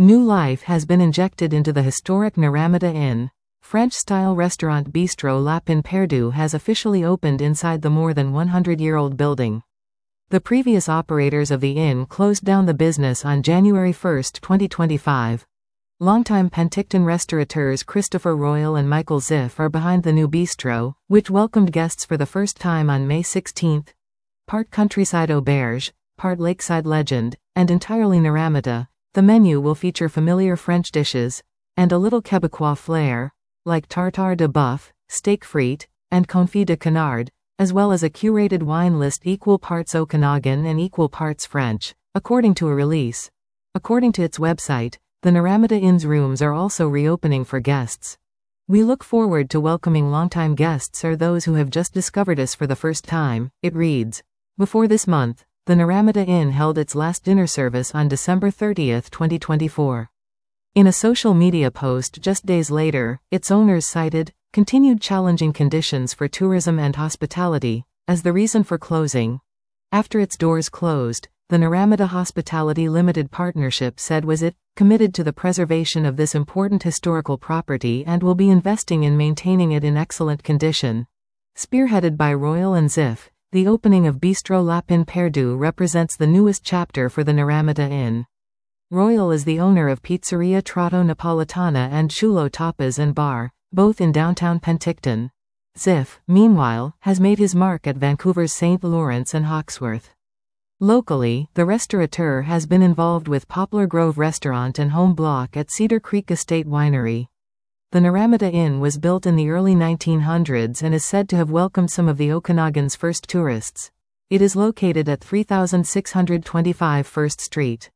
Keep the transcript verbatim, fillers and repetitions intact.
New life has been injected into the historic Naramata Inn. French-style restaurant Bistro Lapin Perdu has officially opened inside the more than one hundred year old building. The previous operators of the inn closed down the business on January first, twenty twenty-five. Longtime Penticton restaurateurs Christopher Royal and Michael Ziff are behind the new bistro, which welcomed guests for the first time on May sixteenth. Part countryside auberge, part lakeside legend, and entirely Naramata, the menu will feature familiar French dishes, and a little Quebecois flair, like tartare de bœuf, steak frite, and confit de canard, as well as a curated wine list equal parts Okanagan and equal parts French, according to a release. According to its website, the Naramata Inn's rooms are also reopening for guests. We look forward to welcoming longtime guests or those who have just discovered us for the first time, it reads. Before this month, the Naramata Inn held its last dinner service on December thirtieth, twenty twenty-four. In a social media post just days later, its owners cited continued challenging conditions for tourism and hospitality as the reason for closing. After its doors closed, the Naramata Hospitality Limited Partnership said was it committed to the preservation of this important historical property and will be investing in maintaining it in excellent condition. Spearheaded by Royal and Ziff, the opening of Bistro Lapin Perdu represents the newest chapter for the Naramata Inn. Royal is the owner of Pizzeria Trotto Napolitana and Chulo Tapas and Bar, both in downtown Penticton. Ziff, meanwhile, has made his mark at Vancouver's Saint Lawrence and Hawkesworth. Locally, the restaurateur has been involved with Poplar Grove Restaurant and Home Block at Cedar Creek Estate Winery. The Naramata Inn was built in the early nineteen hundreds and is said to have welcomed some of the Okanagan's first tourists. It is located at three thousand six hundred twenty-five First Street.